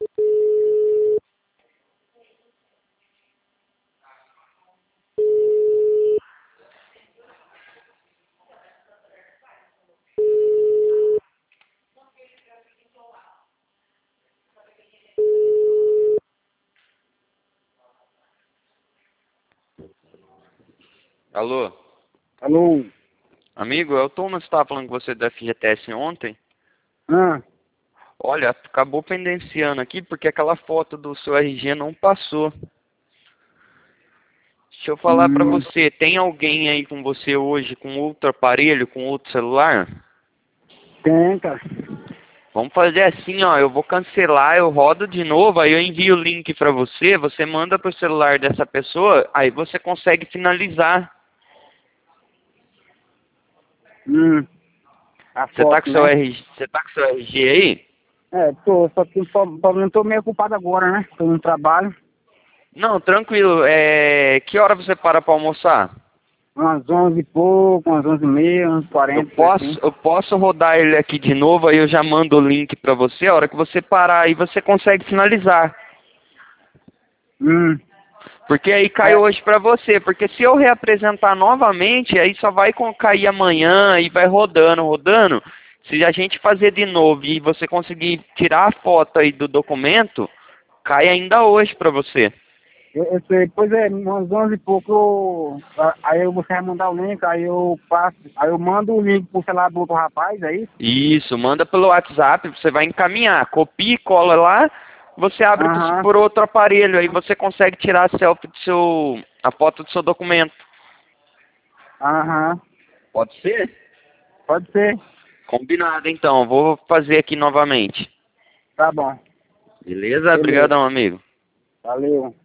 Alô? Alô? Amigo, é o Thomas que estava falando com você do FGTS ontem. Ah, Olha, acabou pendenciando aqui porque aquela foto do seu RG não passou. Deixa eu falar pra hum, você, tem alguém aí com você hoje com outro aparelho, com outro celular? tem, cara. Vamos fazer assim, ó, eu vou cancelar, eu rodo de novo, aí eu envio o link pra você, você manda pro celular dessa pessoa, aí você consegue finalizar. A Você tá com foto, seu né? RG, você tá com seu RG aí? Só que o problema, tô meio ocupado agora, né? Tô no trabalho, Não, tranquilo. Que hora você para pra almoçar? umas 11 e pouco, umas 11h30, uns Eu 40, assim. posso, eu posso rodar ele aqui de novo, aí eu já mando o link pra você. A hora que você parar aí, você consegue finalizar. Hum, Porque aí cai é, hoje pra você. Porque se eu reapresentar novamente, aí só vai cair amanhã e vai rodando, rodando. Se a gente fazer de novo e você conseguir tirar a foto aí do documento, cai ainda hoje pra você. eu sei, pois é, umas 11 e pouco, aí você vai mandar o link, aí eu passo, aí eu mando o link pro celular do outro rapaz, aí. Isso, manda pelo WhatsApp, você vai encaminhar. Copia e cola lá, você abre Aham, por outro aparelho, aí você consegue tirar a selfie a foto do seu documento. aham, Pode ser? pode ser, Combinado, então. Vou fazer aqui novamente. tá bom, Beleza? beleza, Obrigadão, amigo. valeu.